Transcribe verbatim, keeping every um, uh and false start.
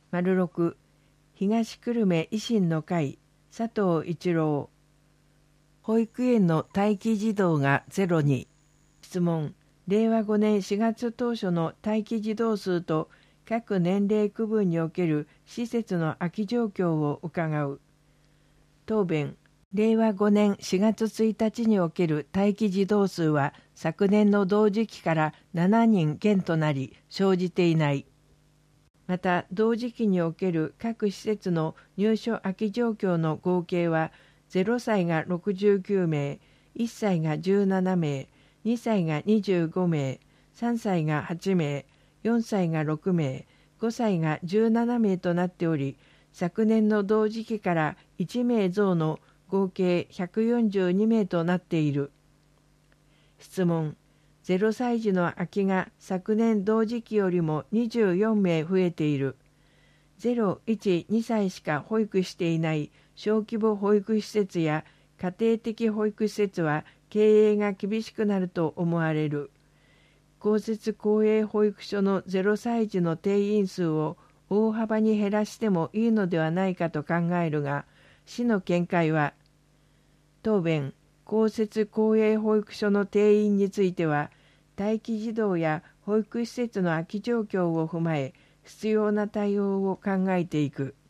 ろく、東久留米維新の会佐藤一郎。保育園の待機児童がゼロに。質問。れいわごねんしがつ当初の待機児童数と各年齢区分における施設の空き状況を伺う。答弁。れいわごねんしがつついたちにおける待機児童数は昨年の同時期からしちにん減となり生じていない。また同時期における各施設の入所空き状況の合計はゼロさいがろくじゅうきゅうめい、いっさいがじゅうななめい、にさいがにじゅうごめい、さんさいがはちめい、よんさいがろくめい、ごさいがじゅうななめいとなっており、昨年の同時期からいちめい増の合計ひゃくよんじゅうにめいとなっている。質問。ゼロさい児の空きが昨年同時期よりもにじゅうよんめい増えている。ゼロ、いち、にさいしか保育していない小規模保育施設や家庭的保育施設は経営が厳しくなると思われる。公設公営保育所のゼロさい児の定員数を大幅に減らしてもいいのではないかと考えるが、市の見解は。答弁。公設公営保育所の定員については、待機児童や保育施設の空き状況を踏まえ、必要な対応を考えていく。